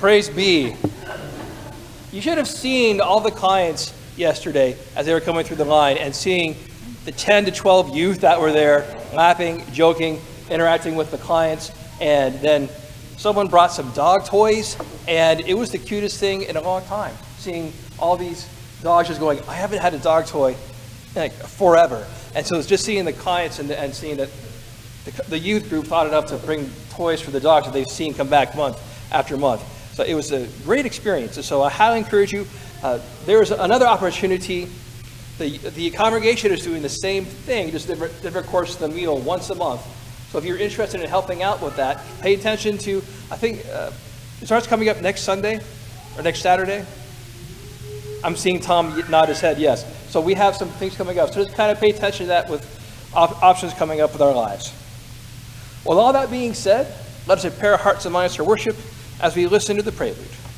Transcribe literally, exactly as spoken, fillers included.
Praise be. You should have seen all the clients yesterday as they were coming through the line and seeing the ten to twelve youth that were there, laughing, joking, interacting with the clients. And then someone brought some dog toys, and it was the cutest thing in a long time, seeing all these dogs just going, I haven't had a dog toy in like forever. And so it's just seeing the clients and, and seeing that the, the youth group thought enough to bring toys for the dogs that they've seen come back month after month. So it was a great experience. And so I highly encourage you. Uh, there's another opportunity. The, the congregation is doing the same thing, just different, different course of the meal once a month. So if you're interested in helping out with that, pay attention to, I think, uh, it starts coming up next Sunday or next Saturday. I'm seeing Tom nod his head, yes. So we have some things coming up. So just kind of pay attention to that with op- options coming up with our lives. With all that being said, let us prepare our hearts and minds for worship as we listen to the prelude.